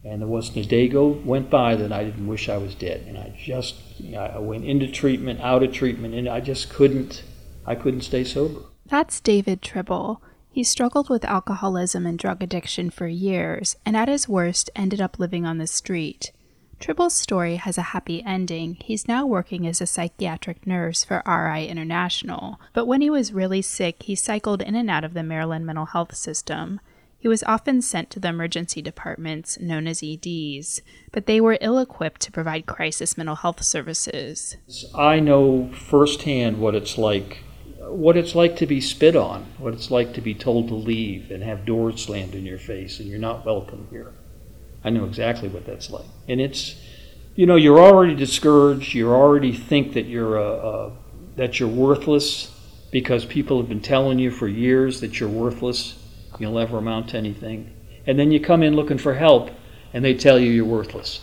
And there wasn't a day went by that I didn't wish I was dead. And I went into treatment, out of treatment, and I couldn't stay sober. That's David Tribble. He struggled with alcoholism and drug addiction for years, and at his worst ended up living on the street. Tribble's story has a happy ending. He's now working as a psychiatric nurse for RI International. But when he was really sick, he cycled in and out of the Maryland mental health system. He was often sent to the emergency departments, known as EDs, but they were ill-equipped to provide crisis mental health services. I know firsthand what it's like to be spit on, what it's like to be told to leave and have doors slammed in your face and you're not welcome here. I know exactly what that's like. And it's, you're already discouraged, you already think that you're worthless because people have been telling you for years that you're worthless. You'll never amount to anything. And then you come in looking for help, and they tell you you're worthless.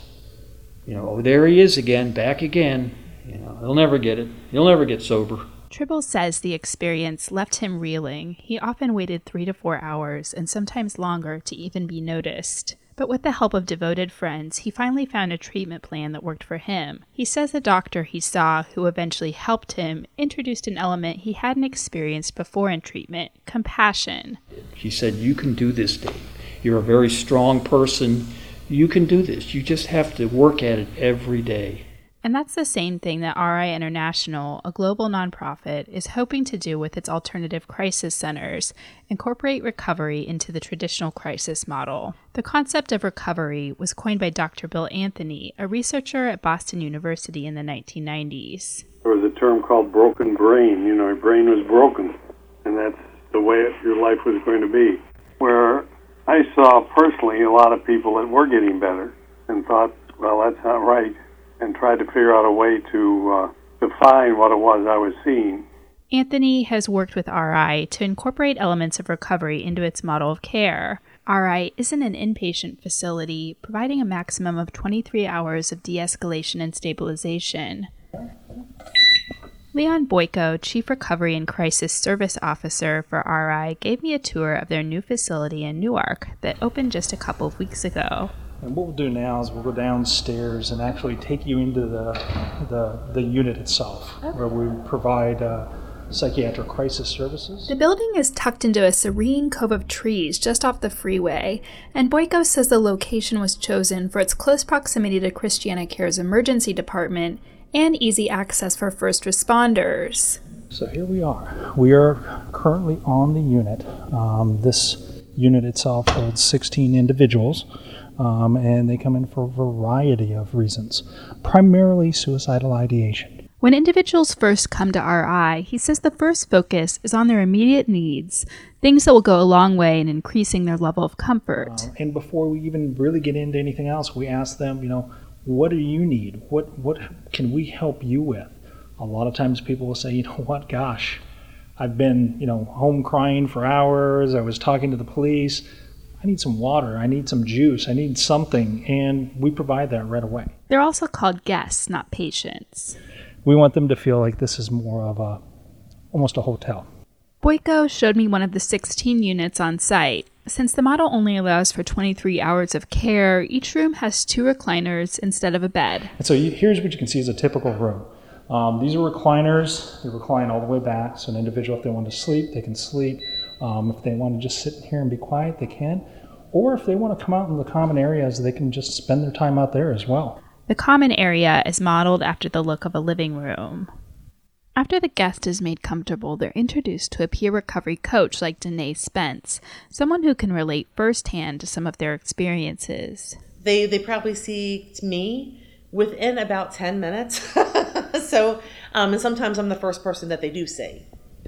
Oh, there he is again, back again. He'll never get it. He'll never get sober. Tribble says the experience left him reeling. He often waited 3 to 4 hours, and sometimes longer, to even be noticed. But with the help of devoted friends, he finally found a treatment plan that worked for him. He says the doctor he saw, who eventually helped him, introduced an element he hadn't experienced before in treatment: compassion. She said, "You can do this, Dave. You're a very strong person. You can do this. You just have to work at it every day." And that's the same thing that RI International, a global nonprofit, is hoping to do with its alternative crisis centers: incorporate recovery into the traditional crisis model. The concept of recovery was coined by Dr. Bill Anthony, a researcher at Boston University in the 1990s. There was a term called broken brain. Your brain was broken, and that's the way your life was going to be. Where I saw personally a lot of people that were getting better and thought, well, that's not right, and tried to figure out a way to define what it was I was seeing. Anthony has worked with RI to incorporate elements of recovery into its model of care. RI isn't an inpatient facility, providing a maximum of 23 hours of de-escalation and stabilization. Leon Boyko, Chief Recovery and Crisis Service Officer for RI, gave me a tour of their new facility in Newark that opened just a couple of weeks ago. And what we'll do now is we'll go downstairs and actually take you into the unit itself, where we provide psychiatric crisis services. The building is tucked into a serene cove of trees just off the freeway, and Boyko says the location was chosen for its close proximity to Christiana Care's emergency department and easy access for first responders. So here we are. We are currently on the unit. This unit itself holds 16 individuals. And they come in for a variety of reasons, primarily suicidal ideation. When individuals first come to RI, he says the first focus is on their immediate needs, things that will go a long way in increasing their level of comfort. And before we even really get into anything else, we ask them, what do you need? What can we help you with? A lot of times people will say, gosh, I've been, home crying for hours. I was talking to the police. I need some water, I need some juice, I need something, and we provide that right away. They're also called guests, not patients. We want them to feel like this is more of almost a hotel. Boyko showed me one of the 16 units on site. Since the model only allows for 23 hours of care, each room has 2 recliners instead of a bed. And so here's what you can see as a typical room. These are recliners. They recline all the way back, so an individual, if they want to sleep, they can sleep. If they want to just sit here and be quiet, they can. Or if they want to come out in the common areas, they can just spend their time out there as well. The common area is modeled after the look of a living room. After the guest is made comfortable, they're introduced to a peer recovery coach like Danae Spence, someone who can relate firsthand to some of their experiences. They probably see me within about 10 minutes. So, and sometimes I'm the first person that they do see.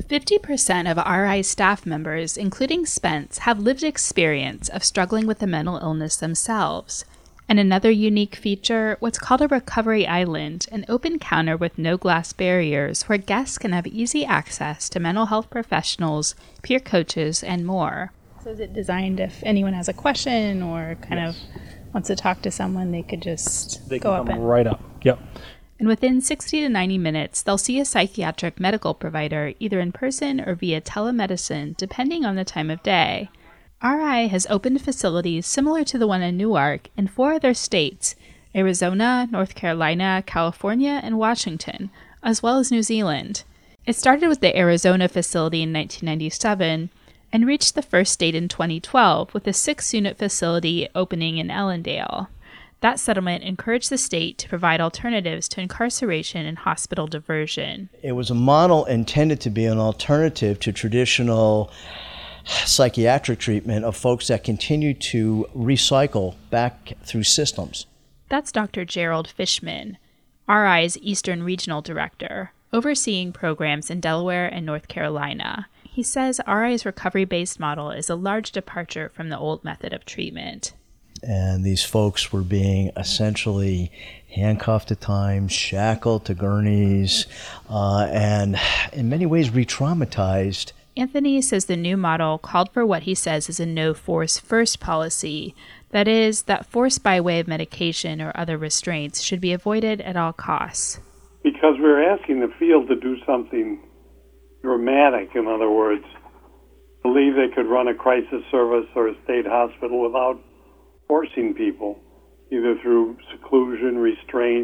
50% of RI staff members, including Spence, have lived experience of struggling with a mental illness themselves. And another unique feature, what's called a recovery island, an open counter with no glass barriers where guests can have easy access to mental health professionals, peer coaches, and more. So is it designed if anyone has a question or of wants to talk to someone, they could just go up and right up. Yep. And within 60 to 90 minutes, they'll see a psychiatric medical provider either in person or via telemedicine, depending on the time of day. RI has opened facilities similar to the one in Newark in 4 other states: Arizona, North Carolina, California, and Washington, as well as New Zealand. It started with the Arizona facility in 1997 and reached the first state in 2012 with a 6-unit facility opening in Ellendale. That settlement encouraged the state to provide alternatives to incarceration and hospital diversion. It was a model intended to be an alternative to traditional psychiatric treatment of folks that continue to recycle back through systems. That's Dr. Gerald Fishman, RI's Eastern Regional Director, overseeing programs in Delaware and North Carolina. He says RI's recovery-based model is a large departure from the old method of treatment. And these folks were being essentially handcuffed at times, shackled to gurneys, and in many ways re-traumatized. Anthony says the new model called for what he says is a no-force first policy. That is, that force by way of medication or other restraints should be avoided at all costs. Because we were asking the field to do something dramatic, in other words, believe they could run a crisis service or a state hospital without forcing people, either through seclusion, restraint,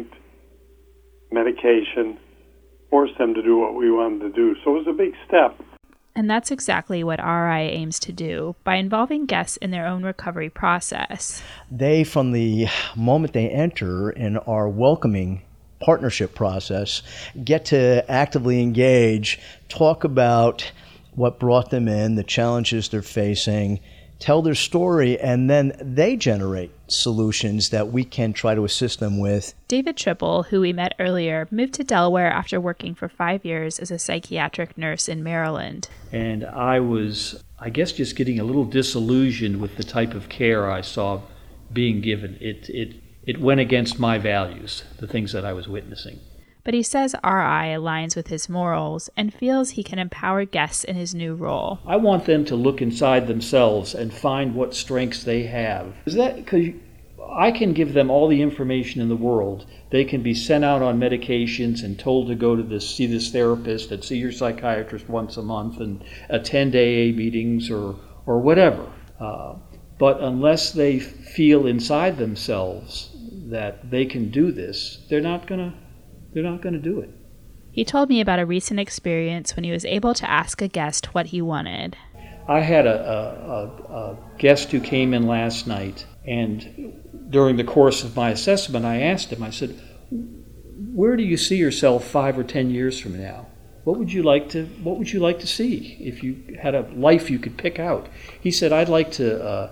medication, force them to do what we wanted to do. So it was a big step. And that's exactly what RI aims to do by involving guests in their own recovery process. They, from the moment they enter in our welcoming partnership process, get to actively engage, talk about what brought them in, the challenges they're facing, tell their story, and then they generate solutions that we can try to assist them with. David Tripple, who we met earlier, moved to Delaware after working for 5 years as a psychiatric nurse in Maryland. And I was, I guess, just getting a little disillusioned with the type of care I saw being given. It went against my values, the things that I was witnessing. But he says RI aligns with his morals and feels he can empower guests in his new role. I want them to look inside themselves and find what strengths they have. Because I can give them all the information in the world. They can be sent out on medications and told to go to see this therapist and see your psychiatrist once a month and attend AA meetings or whatever. But unless they feel inside themselves that they can do this, they're not going to do it. He told me about a recent experience when he was able to ask a guest what he wanted. I had a guest who came in last night, and during the course of my assessment, I asked him, I said, where do you see yourself 5 or 10 years from now? What would you like to see if you had a life you could pick out? He said, I'd like to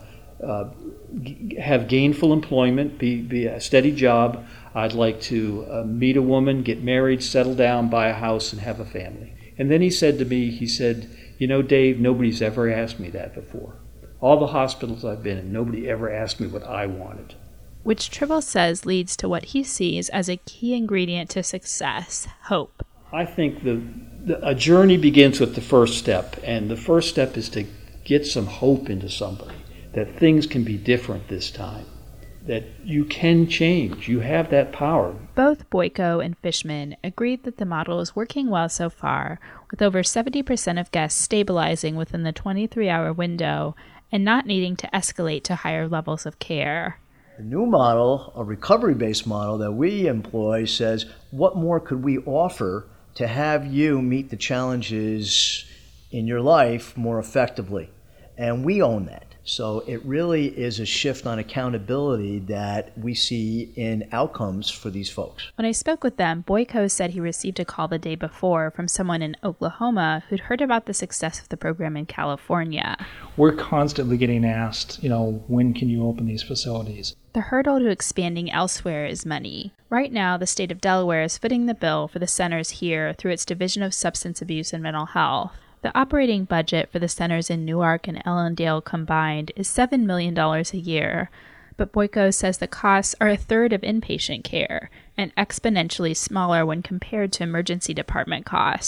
have gainful employment, be a steady job. I'd like to meet a woman, get married, settle down, buy a house, and have a family. And then he said to me, you know, Dave, nobody's ever asked me that before. All the hospitals I've been in, nobody ever asked me what I wanted. Which Tribble says leads to what he sees as a key ingredient to success, hope. I think a journey begins with the first step, and the first step is to get some hope into somebody, that things can be different this time, that you can change. You have that power. Both Boyko and Fishman agreed that the model is working well so far, with over 70% of guests stabilizing within the 23-hour window and not needing to escalate to higher levels of care. The new model, a recovery-based model that we employ, says, what more could we offer to have you meet the challenges in your life more effectively? And we own that. So it really is a shift on accountability that we see in outcomes for these folks. When I spoke with them, Boyko said he received a call the day before from someone in Oklahoma who'd heard about the success of the program in California. We're constantly getting asked, when can you open these facilities? The hurdle to expanding elsewhere is money. Right now, the state of Delaware is footing the bill for the centers here through its Division of Substance Abuse and Mental Health. The operating budget for the centers in Newark and Ellendale combined is $7 million a year, but Boyko says the costs are a third of inpatient care and exponentially smaller when compared to emergency department costs.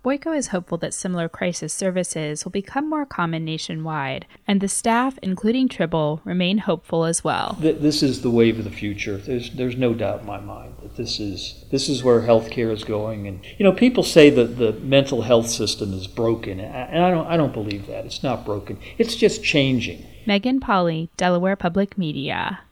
Boyko is hopeful that similar crisis services will become more common nationwide, and the staff, including Tribble, remain hopeful as well. This is the wave of the future. There's no doubt in my mind that this is where healthcare is going. And people say that the mental health system is broken, and I don't believe that. It's not broken. It's just changing. Megan Polly, Delaware Public Media.